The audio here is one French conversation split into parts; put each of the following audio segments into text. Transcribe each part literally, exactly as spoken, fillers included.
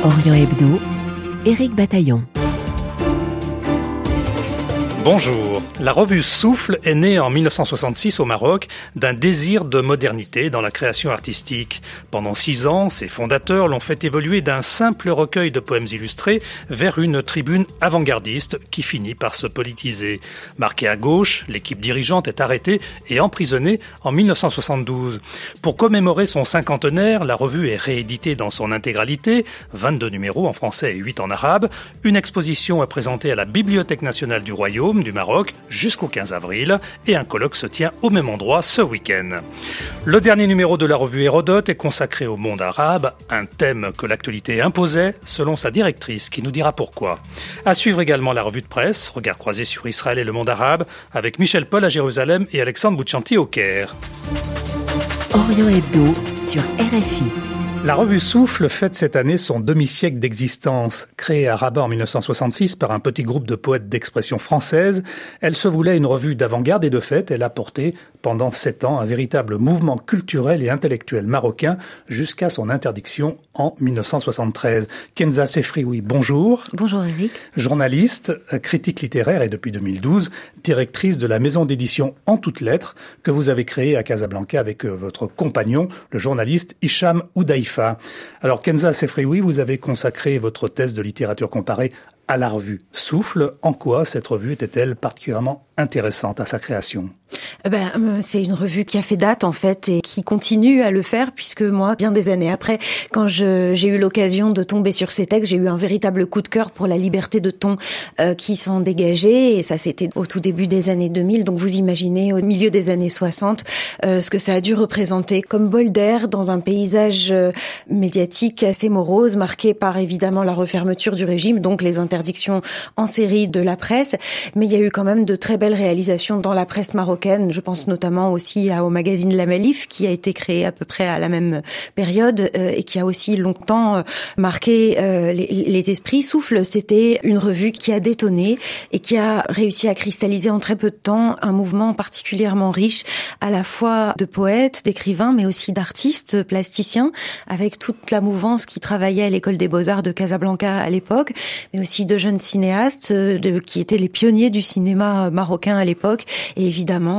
Orient Hebdo, Éric Bataillon. Bonjour. La revue Souffle est née en mille neuf cent soixante-six au Maroc d'un désir de modernité dans la création artistique. Pendant six ans, ses fondateurs l'ont fait évoluer d'un simple recueil de poèmes illustrés vers une tribune avant-gardiste qui finit par se politiser. Marquée à gauche, l'équipe dirigeante est arrêtée et emprisonnée en mille neuf cent soixante-douze. Pour commémorer son cinquantenaire, la revue est rééditée dans son intégralité, vingt-deux numéros en français et huit en arabe. Une exposition est présentée à la Bibliothèque nationale du Royaume du Maroc jusqu'au quinze avril et un colloque se tient au même endroit ce week-end. Le dernier numéro de la revue Hérodote est consacré au monde arabe, un thème que l'actualité imposait selon sa directrice qui nous dira pourquoi. À suivre également la revue de presse, regard croisé sur Israël et le monde arabe avec Michel Paul à Jérusalem et Alexandre Bouchanti au Caire. Orient Hebdo sur R F I. La revue Souffle fête cette année son demi-siècle d'existence. Créée à Rabat en mille neuf cent soixante-six par un petit groupe de poètes d'expression française, elle se voulait une revue d'avant-garde et de fait, elle a porté pendant sept ans un véritable mouvement culturel et intellectuel marocain jusqu'à son interdiction en mille neuf cent soixante-treize. Kenza Sefrioui, bonjour. Bonjour Eric. Journaliste, critique littéraire et depuis deux mille douze, directrice de la maison d'édition En Toutes Lettres que vous avez créée à Casablanca avec votre compagnon, le journaliste Hicham Oudaïfa. Alors Kenza Sefrioui, vous avez consacré votre thèse de littérature comparée à la revue Souffle. En quoi cette revue était-elle particulièrement intéressante à sa création ? Ben, c'est une revue qui a fait date en fait et qui continue à le faire puisque moi, bien des années après, quand je, j'ai eu l'occasion de tomber sur ces textes, j'ai eu un véritable coup de cœur pour la liberté de ton euh, qui s'en dégageait et ça c'était au tout début des années deux mille, donc vous imaginez au milieu des années soixante euh, ce que ça a dû représenter comme bol d'air dans un paysage euh, médiatique assez morose, marqué par évidemment la refermeture du régime, donc les interdictions en série de la presse, mais il y a eu quand même de très belles réalisations dans la presse marocaine. Je pense notamment aussi au magazine La Malif qui a été créé à peu près à la même période euh, et qui a aussi longtemps euh, marqué euh, les, les esprits. Souffle, c'était une revue qui a détonné et qui a réussi à cristalliser en très peu de temps un mouvement particulièrement riche à la fois de poètes, d'écrivains, mais aussi d'artistes plasticiens avec toute la mouvance qui travaillait à l'école des Beaux-Arts de Casablanca à l'époque, mais aussi de jeunes cinéastes euh, de, qui étaient les pionniers du cinéma marocain à l'époque et évidemment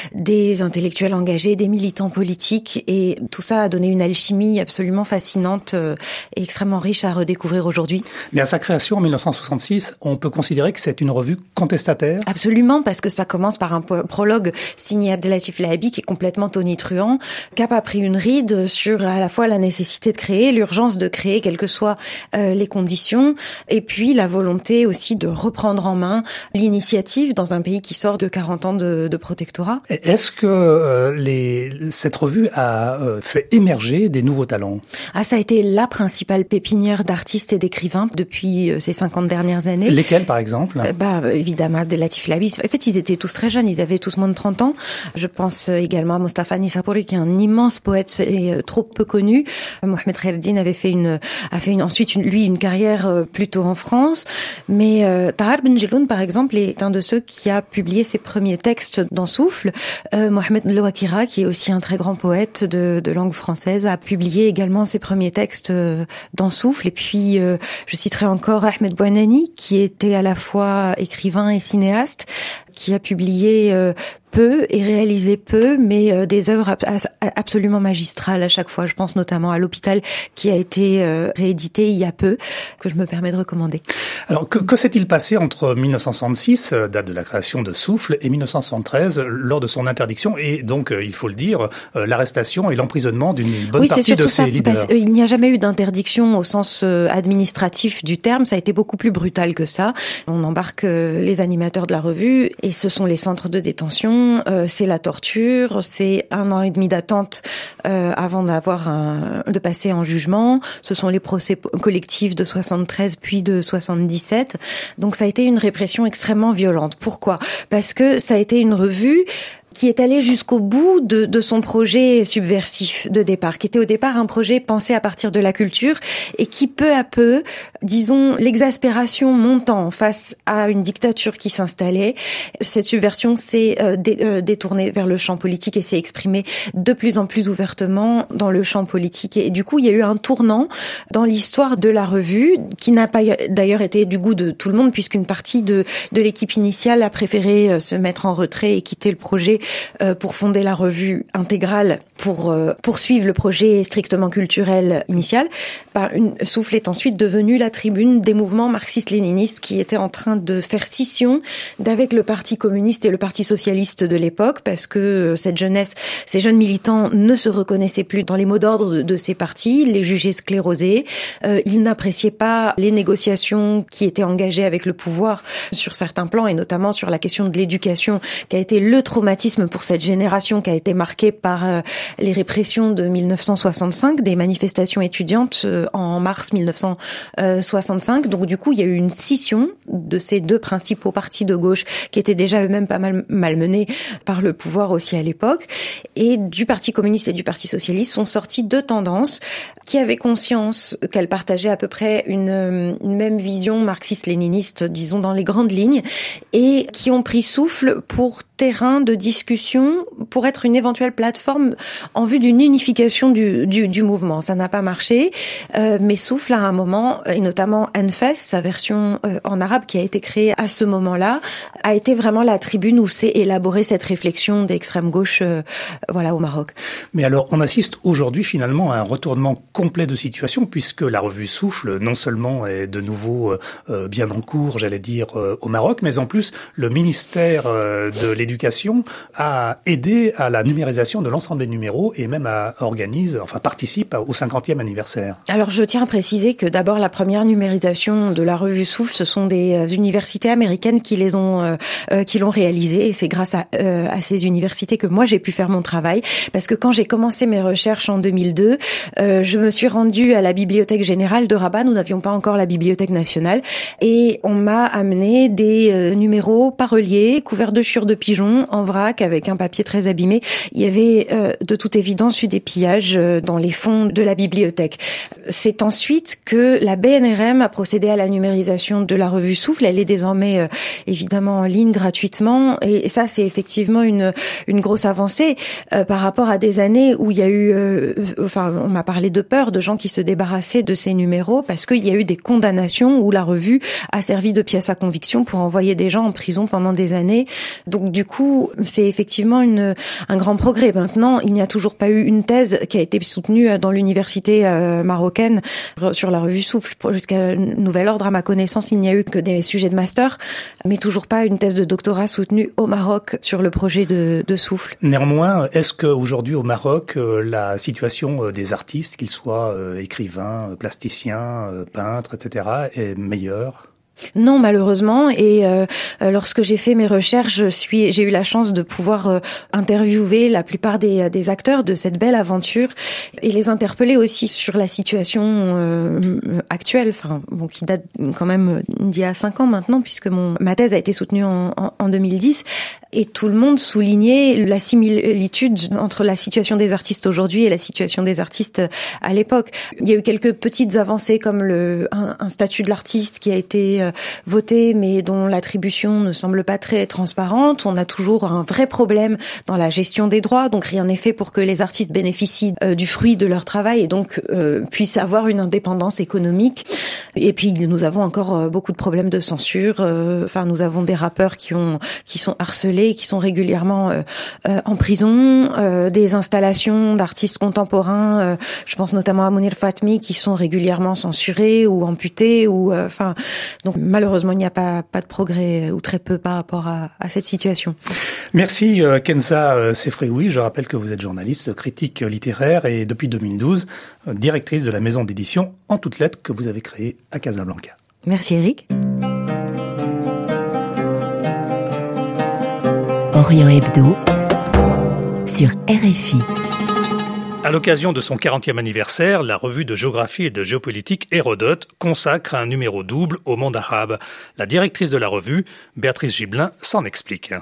des intellectuels engagés, des militants politiques et tout ça a donné une alchimie absolument fascinante et extrêmement riche à redécouvrir aujourd'hui. Mais à sa création en mille neuf cent soixante-six, on peut considérer que c'est une revue contestataire ? Absolument, parce que ça commence par un prologue signé Abdelatif Lahabi qui est complètement tonitruant, qui a pas pris une ride sur à la fois la nécessité de créer, l'urgence de créer, quelles que soient euh, les conditions, et puis la volonté aussi de reprendre en main l'initiative dans un pays qui sort de quarante ans de, de protectorat. Est-ce que euh, les, cette revue a euh, fait émerger des nouveaux talents ? Ah, ça a été la principale pépinière d'artistes et d'écrivains depuis euh, ces cinquante dernières années. Lesquels, par exemple ? euh, Bah, évidemment, Abdelatif Lahabi. En fait, ils étaient tous très jeunes, ils avaient tous moins de trente ans. Je pense également à Mostafa Nissapouri, qui est un immense poète et euh, trop peu connu. Mohamed Khaireddine avait fait une, a fait une, ensuite, une, lui, une carrière euh, plutôt en France. Mais euh, Tahar Benjeloun, par exemple, est un de ceux qui a publié ses premiers textes dans Souffle. Euh, Mohamed Louakira, qui est aussi un très grand poète de, de langue française, a publié également ses premiers textes euh, dans Souffle. Et puis, euh, je citerai encore Ahmed Bouanani, qui était à la fois écrivain et cinéaste, qui a publié euh, peu et réalisé peu, mais euh, des œuvres ab- absolument magistrales à chaque fois. Je pense notamment à L'Hôpital, qui a été euh, réédité il y a peu, que je me permets de recommander. Alors, que, que s'est-il passé entre mille neuf cent soixante-six, date de la création de Souffle, et mille neuf cent soixante-treize, lors de son interdiction, et donc, il faut le dire, euh, l'arrestation et l'emprisonnement d'une bonne oui, partie de ça, ses leaders. Parce, euh, il n'y a jamais eu d'interdiction au sens euh, administratif du terme, ça a été beaucoup plus brutal que ça. On embarque euh, les animateurs de la revue, et ce sont les centres de détention, euh, c'est la torture, c'est un an et demi d'attente euh, avant d'avoir un, de passer en jugement, ce sont les procès collectifs de soixante-treize puis de soixante-dix-sept. Donc ça a été une répression extrêmement violente. Pourquoi ? Parce que ça a été une revue qui est allé jusqu'au bout de, de son projet subversif de départ, qui était au départ un projet pensé à partir de la culture et qui peu à peu, disons, l'exaspération montant face à une dictature qui s'installait, cette subversion s'est euh, dé, euh, détournée vers le champ politique et s'est exprimée de plus en plus ouvertement dans le champ politique. Et, et du coup, il y a eu un tournant dans l'histoire de la revue qui n'a pas d'ailleurs été du goût de tout le monde, puisqu'une partie de, de l'équipe initiale a préféré euh, se mettre en retrait et quitter le projet euh, pour fonder la revue intégrale pour euh, poursuivre le projet strictement culturel initial. Bah, une, Souffle est ensuite devenue la tribune des mouvements marxistes-léninistes qui étaient en train de faire scission d'avec le Parti communiste et le Parti socialiste de l'époque, parce que cette jeunesse, ces jeunes militants ne se reconnaissaient plus dans les mots d'ordre de, de ces partis, ils les jugeaient sclérosés, euh, ils n'appréciaient pas les négociations qui étaient engagées avec le pouvoir sur certains plans, et notamment sur la question de l'éducation, qui a été le traumatisme pour cette génération, qui a été marquée par euh, les répressions de mille neuf cent soixante-cinq, des manifestations étudiantes euh, en mars mille neuf cent soixante-cinq. Donc du coup, il y a eu une scission de ces deux principaux partis de gauche qui étaient déjà eux-mêmes pas mal malmenés par le pouvoir aussi à l'époque. Et du Parti communiste et du Parti socialiste sont sorties deux tendances qui avaient conscience qu'elles partageaient à peu près une, une même vision marxiste-léniniste, disons dans les grandes lignes, et qui ont pris souffle pour terrain de discussion, pour être une éventuelle plateforme en vue d'une unification du, du, du mouvement. Ça n'a pas marché, euh, mais Souffle à un moment, et notamment Enfes, sa version euh, en arabe qui a été créée à ce moment-là, a été vraiment la tribune où s'est élaborée cette réflexion d'extrême gauche, euh, voilà, au Maroc. Mais alors, on assiste aujourd'hui finalement à un retournement complet de situation, puisque la revue Souffle, non seulement est de nouveau euh, bien en cours, j'allais dire, euh, au Maroc, mais en plus, le ministère euh, de l'Éducation a aidé à la numérisation de l'ensemble des numéros et même à, organise, enfin participe au cinquantième anniversaire. Alors, je tiens à préciser que d'abord, la première numérisation de la revue Souffle, ce sont des euh, universités américaines qui les ont, euh, euh, qui l'ont réalisée, et c'est grâce à, euh, à ces universités que moi j'ai pu faire mon travail, parce que quand j'ai commencé mes recherches en deux mille deux, euh, je me suis rendue à la Bibliothèque Générale de Rabat, nous n'avions pas encore la Bibliothèque Nationale, et on m'a amené des euh, numéros pas reliés, couverts de chure de pigeons, en vrac, avec un papier très abîmé. Il y avait euh, de toute évidence eu des pillages euh, dans les fonds de la bibliothèque. C'est ensuite que la B N R M a procédé à la numérisation de la revue Souffle. Elle est désormais euh, évidemment en ligne gratuitement, et, et ça c'est effectivement une une grosse avancée euh, par rapport à des années où il y a eu, euh, enfin on m'a parlé de peur, de gens qui se débarrassaient de ces numéros parce qu'il y a eu des condamnations où la revue a servi de pièce à conviction pour envoyer des gens en prison pendant des années. Donc du coup, c'est effectivement une un grand progrès. Maintenant, il n'y a toujours pas eu une thèse qui a été soutenue dans l'université euh, marocaine sur la revue Souffle. Jusqu'à nouvel ordre, à ma connaissance, il n'y a eu que des sujets de master, mais toujours pas une thèse de doctorat soutenue au Maroc sur le projet de, de Souffle. Néanmoins, est-ce qu'aujourd'hui au Maroc, euh, la situation euh, des artistes, qu'ils soient euh, écrivains, plasticiens, euh, peintres, et cetera, est meilleure ? Non, malheureusement. Et euh, lorsque j'ai fait mes recherches, je suis, j'ai eu la chance de pouvoir euh, interviewer la plupart des, des acteurs de cette belle aventure et les interpeller aussi sur la situation euh, actuelle, enfin, bon, qui date quand même d'il y a cinq ans maintenant, puisque mon ma thèse a été soutenue en, en, en deux mille dix. Et tout le monde soulignait la similitude entre la situation des artistes aujourd'hui et la situation des artistes à l'époque. Il y a eu quelques petites avancées comme le un, un statut de l'artiste qui a été euh, voté, mais dont l'attribution ne semble pas très transparente. On a toujours un vrai problème dans la gestion des droits, donc rien n'est fait pour que les artistes bénéficient euh, du fruit de leur travail et donc euh, puissent avoir une indépendance économique. Et puis nous avons encore euh, beaucoup de problèmes de censure. Euh, enfin, nous avons des rappeurs qui ont qui sont harcelés, qui sont régulièrement euh, euh, en prison, euh, des installations d'artistes contemporains, euh, je pense notamment à Mounir Fatmi, qui sont régulièrement censurés ou amputés, ou enfin, euh, donc malheureusement il n'y a pas pas de progrès ou très peu par rapport à, à cette situation. Merci euh, Kenza euh, Sefreoui. Je rappelle que vous êtes journaliste, critique littéraire et depuis deux mille douze euh, directrice de la maison d'édition En toutes lettres que vous avez créée à Casablanca. Merci Eric. Orient Hebdo sur R F I. À l'occasion de son quarantième anniversaire, la revue de géographie et de géopolitique Hérodote consacre un numéro double au monde arabe. La directrice de la revue, Béatrice Gibelin, s'en explique.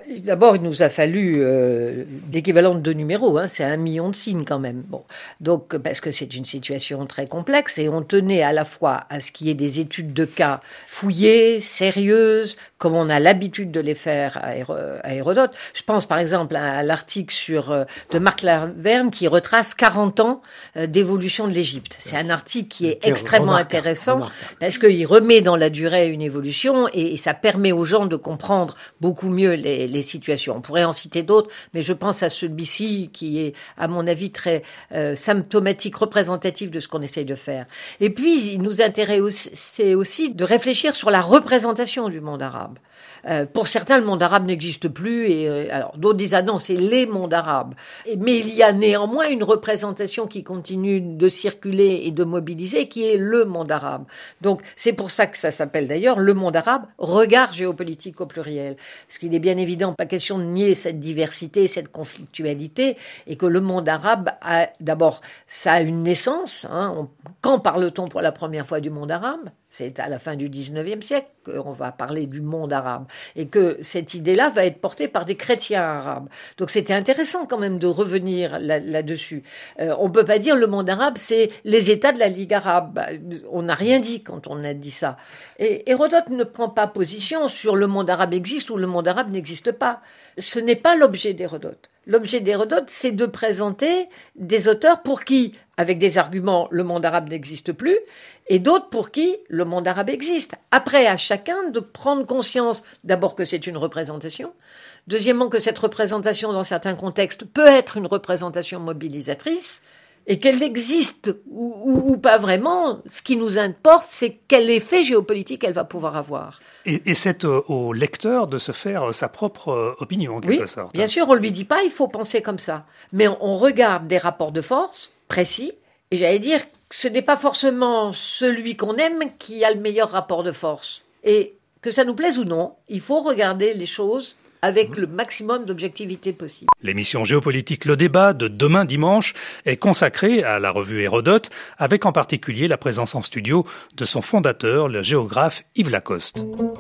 D'abord, il nous a fallu euh, l'équivalent de deux numéros, hein, c'est un million de signes quand même. Bon, donc parce que c'est une situation très complexe et on tenait à la fois à ce qu'il y ait des études de cas fouillées, sérieuses, comme on a l'habitude de les faire à, Héro- à Hérodote. Je pense par exemple à, à l'article sur euh, de Marc Laverne qui retrace quarante ans euh, d'évolution de l'Égypte. C'est un article qui est extrêmement remarquable, intéressant remarquable. parce qu'il remet dans la durée une évolution et, et ça permet aux gens de comprendre beaucoup mieux les, les situations. On pourrait en citer d'autres, mais je pense à celui-ci qui est, à mon avis, très euh, symptomatique, représentatif de ce qu'on essaye de faire. Et puis, il nous intéresse aussi, c'est aussi de réfléchir sur la représentation du monde arabe. Euh, pour certains, le monde arabe n'existe plus, et euh, alors d'autres disent ah non, c'est les mondes arabes. Et, mais il y a néanmoins une représentation qui continue de circuler et de mobiliser, qui est le monde arabe. Donc c'est pour ça que ça s'appelle d'ailleurs le monde arabe, regard géopolitique au pluriel, parce qu'il est bien évident pas question de nier cette diversité, cette conflictualité, et que le monde arabe a d'abord ça a une naissance. Hein, on, quand parle-t-on pour la première fois du monde arabe? C'est à la fin du dix-neuvième siècle qu'on va parler du monde arabe et que cette idée-là va être portée par des chrétiens arabes. Donc c'était intéressant quand même de revenir là, là-dessus. Euh, on peut pas dire le monde arabe, c'est les États de la Ligue arabe. Bah, on n'a rien dit quand on a dit ça. Et Hérodote ne prend pas position sur le monde arabe existe ou le monde arabe n'existe pas. Ce n'est pas l'objet d'Hérodote. L'objet d'Hérodote, c'est de présenter des auteurs pour qui, avec des arguments, le monde arabe n'existe plus, et d'autres pour qui le monde arabe existe. Après, à chacun de prendre conscience, d'abord que c'est une représentation, deuxièmement que cette représentation, dans certains contextes, peut être une représentation mobilisatrice, et qu'elle existe ou, ou, ou pas vraiment. Ce qui nous importe, c'est quel effet géopolitique elle va pouvoir avoir. Et, et c'est au, au lecteur de se faire sa propre opinion, en quelque oui, sorte. Bien sûr, on ne lui dit pas il faut penser comme ça. Mais on, on regarde des rapports de force précis, et j'allais dire que ce n'est pas forcément celui qu'on aime qui a le meilleur rapport de force. Et que ça nous plaise ou non, il faut regarder les choses avec le maximum d'objectivité possible. L'émission géopolitique Le Débat de demain dimanche est consacrée à la revue Hérodote, avec en particulier la présence en studio de son fondateur, le géographe Yves Lacoste.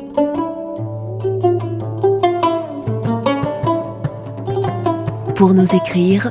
Pour nous écrire,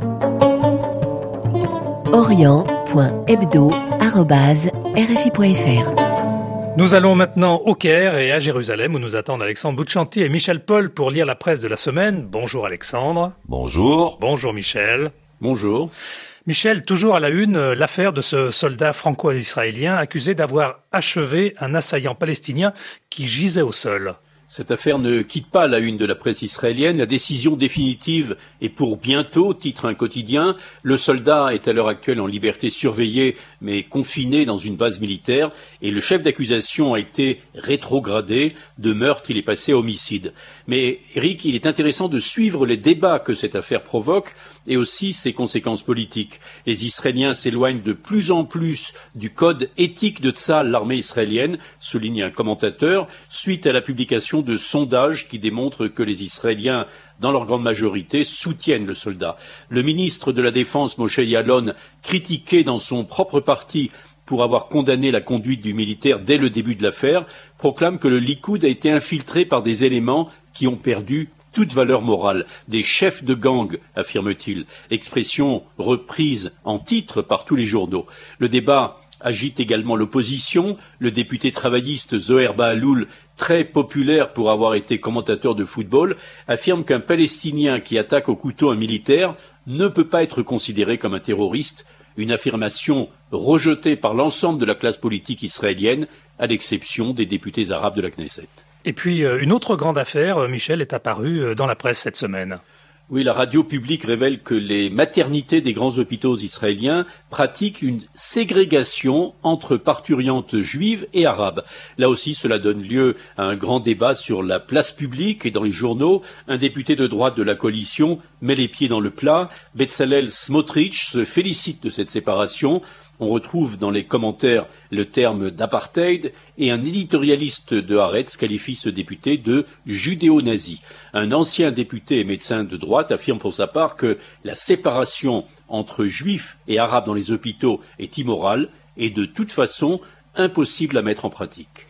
orient point hebdo arobase r f i point f r. Nous allons maintenant au Caire et à Jérusalem où nous attendent Alexandre Bouchanti et Michel Paul pour lire la presse de la semaine. Bonjour Alexandre. Bonjour. Bonjour Michel. Bonjour. Michel, toujours à la une, l'affaire de ce soldat franco-israélien accusé d'avoir achevé un assaillant palestinien qui gisait au sol. Cette affaire ne quitte pas la une de la presse israélienne. La décision définitive est pour bientôt, titre un quotidien. Le soldat est à l'heure actuelle en liberté surveillée, mais confiné dans une base militaire. Et le chef d'accusation a été rétrogradé. De meurtre, il est passé à homicide. Mais Eric, il est intéressant de suivre les débats que cette affaire provoque et aussi ses conséquences politiques. Les Israéliens s'éloignent de plus en plus du code éthique de Tsahal, l'armée israélienne, souligne un commentateur, suite à la publication de sondages qui démontrent que les Israéliens, dans leur grande majorité, soutiennent le soldat. Le ministre de la Défense, Moshe Yaalon, critiqué dans son propre parti pour avoir condamné la conduite du militaire dès le début de l'affaire, proclame que le Likoud a été infiltré par des éléments qui ont perdu toute valeur morale. Des chefs de gang, affirme-t-il, expression reprise en titre par tous les journaux. Le débat agite également l'opposition. Le député travailliste Zoher Bahaloul, très populaire pour avoir été commentateur de football, affirme qu'un Palestinien qui attaque au couteau un militaire ne peut pas être considéré comme un terroriste, une affirmation rejetée par l'ensemble de la classe politique israélienne, à l'exception des députés arabes de la Knesset. Et puis, une autre grande affaire, Michel, est apparue dans la presse cette semaine. Oui, la radio publique révèle que les maternités des grands hôpitaux israéliens pratiquent une ségrégation entre parturientes juives et arabes. Là aussi, cela donne lieu à un grand débat sur la place publique et dans les journaux. Un député de droite de la coalition met les pieds dans le plat. Bezalel Smotrich se félicite de cette séparation. On retrouve dans les commentaires le terme d'apartheid et un éditorialiste de Haaretz qualifie ce député de judéo-nazi. Un ancien député et médecin de droite affirme pour sa part que la séparation entre juifs et arabes dans les hôpitaux est immorale et de toute façon impossible à mettre en pratique.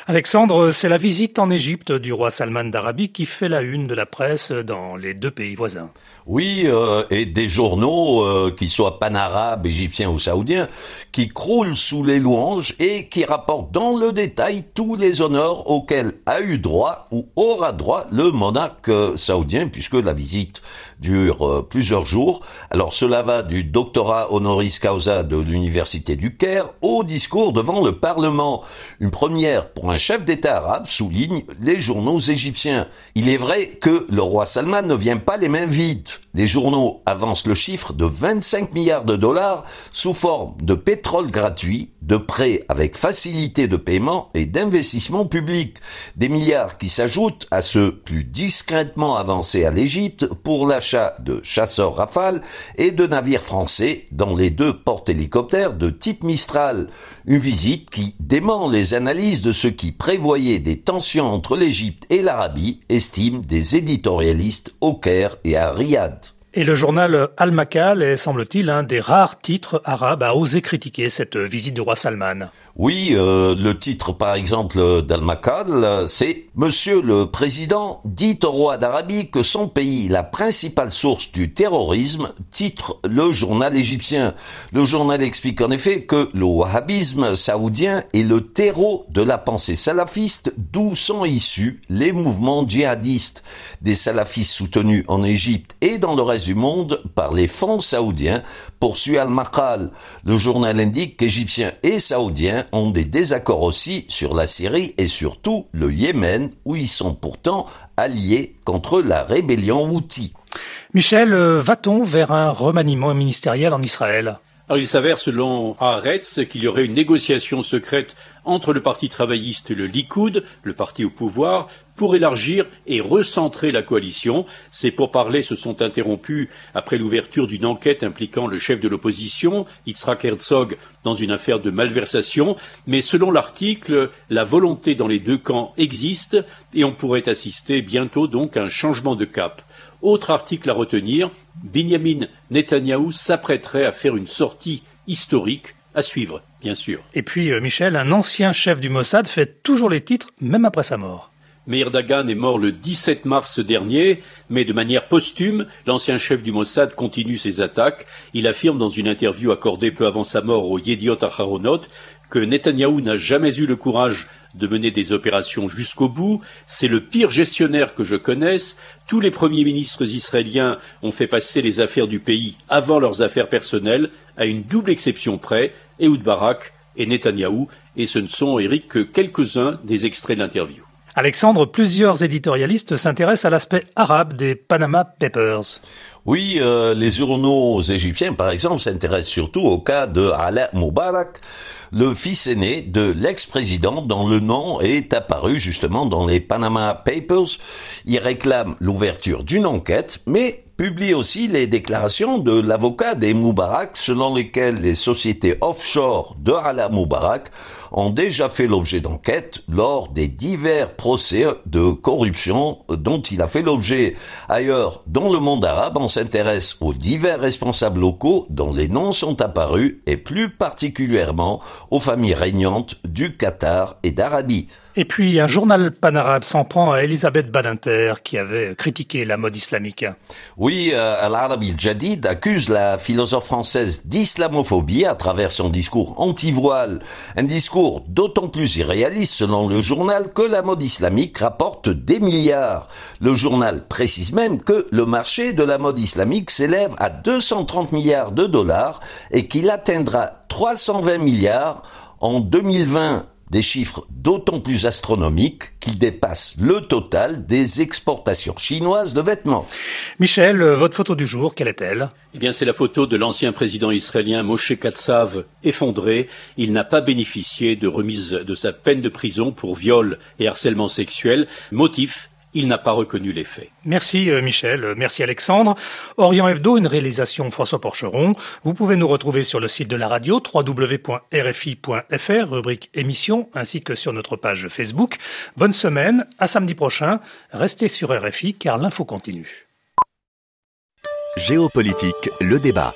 Alexandre, c'est la visite en Égypte du roi Salman d'Arabie qui fait la une de la presse dans les deux pays voisins. Oui, euh, et des journaux, euh, qu'ils soient panarabes, égyptiens ou saoudiens, qui croulent sous les louanges et qui rapportent dans le détail tous les honneurs auxquels a eu droit ou aura droit le monarque euh, saoudien, puisque la visite dure euh, plusieurs jours. Alors cela va du doctorat honoris causa de l'université du Caire au discours devant le Parlement. Une première pour un chef d'État arabe, soulignent les journaux égyptiens. Il est vrai que le roi Salman ne vient pas les mains vides. Les journaux avancent le chiffre de vingt-cinq milliards de dollars sous forme de pétrole gratuit, de prêts avec facilité de paiement et d'investissements publics. Des milliards qui s'ajoutent à ceux plus discrètement avancés à l'Égypte pour l'achat de chasseurs Rafale et de navires français dans les deux porte-hélicoptères de type Mistral. Une visite qui dément les analyses de ceux qui prévoyaient des tensions entre l'Égypte et l'Arabie, estiment des éditorialistes au Caire et à Riyad. Et le journal Al-Makal est, semble-t-il, un des rares titres arabes à oser critiquer cette visite du roi Salman. Oui, euh, le titre par exemple d'Al-Makal, c'est « Monsieur le Président dit au roi d'Arabie que son pays est la principale source du terrorisme », titre le journal égyptien. Le journal explique en effet que le wahhabisme saoudien est le terreau de la pensée salafiste, d'où sont issus les mouvements djihadistes. Des salafistes soutenus en Égypte et dans le reste du monde par les fonds saoudiens, poursuit Al-Makal. Le journal indique qu'Égyptiens et Saoudiens ont des désaccords aussi sur la Syrie et surtout le Yémen, où ils sont pourtant alliés contre la rébellion Houthi. Michel, va-t-on vers un remaniement ministériel en Israël ? Alors il s'avère, selon Haaretz, qu'il y aurait une négociation secrète entre le Parti travailliste et le Likoud, le parti au pouvoir, pour élargir et recentrer la coalition. Ces pourparlers se sont interrompus après l'ouverture d'une enquête impliquant le chef de l'opposition, Yitzhak Herzog, dans une affaire de malversation. Mais selon l'article, la volonté dans les deux camps existe et on pourrait assister bientôt donc à un changement de cap. Autre article à retenir, Binyamin Netanyahou s'apprêterait à faire une sortie historique, à suivre, bien sûr. Et puis, Michel, un ancien chef du Mossad fait toujours les titres, même après sa mort. Meir Dagan est mort le dix-sept mars dernier, mais de manière posthume, l'ancien chef du Mossad continue ses attaques. Il affirme dans une interview accordée peu avant sa mort au Yediot Aharonot que Netanyahou n'a jamais eu le courage de mener des opérations jusqu'au bout. C'est le pire gestionnaire que je connaisse. Tous les premiers ministres israéliens ont fait passer les affaires du pays avant leurs affaires personnelles, à une double exception près, Ehud Barak et Netanyahou, et ce ne sont, Eric, que quelques-uns des extraits de l'interview. Alexandre, plusieurs éditorialistes s'intéressent à l'aspect arabe des Panama Papers. Oui, euh, les journaux égyptiens, par exemple, s'intéressent surtout au cas de Ala Moubarak, le fils aîné de l'ex-président dont le nom est apparu justement dans les Panama Papers. Il réclame l'ouverture d'une enquête, mais publie aussi les déclarations de l'avocat des Moubarak selon lesquelles les sociétés offshore de Ala Moubarak ont déjà fait l'objet d'enquêtes lors des divers procès de corruption dont il a fait l'objet. Ailleurs, dans le monde arabe, on s'intéresse aux divers responsables locaux dont les noms sont apparus et plus particulièrement aux familles régnantes du Qatar et d'Arabie. Et puis, un journal panarabe s'en prend à Elisabeth Badinter, qui avait critiqué la mode islamique. Oui, euh, Al-Arabi al-Jadid accuse la philosophe française d'islamophobie à travers son discours anti-voile. Un discours d'autant plus irréaliste, selon le journal, que la mode islamique rapporte des milliards. Le journal précise même que le marché de la mode islamique s'élève à deux cent trente milliards de dollars et qu'il atteindra trois cent vingt milliards en deux mille vingt. Des chiffres d'autant plus astronomiques qu'ils dépassent le total des exportations chinoises de vêtements. Michel, votre photo du jour, quelle est-elle ? Eh bien, c'est la photo de l'ancien président israélien Moshe Katsav effondré. Il n'a pas bénéficié de remise de sa peine de prison pour viol et harcèlement sexuel. Motif: il n'a pas reconnu les faits. Merci Michel, merci Alexandre. Orient Hebdo, une réalisation François Porcheron. Vous pouvez nous retrouver sur le site de la radio, w w w point r f i point f r, rubrique émission, ainsi que sur notre page Facebook. Bonne semaine, à samedi prochain. Restez sur R F I car l'info continue. Géopolitique, le débat.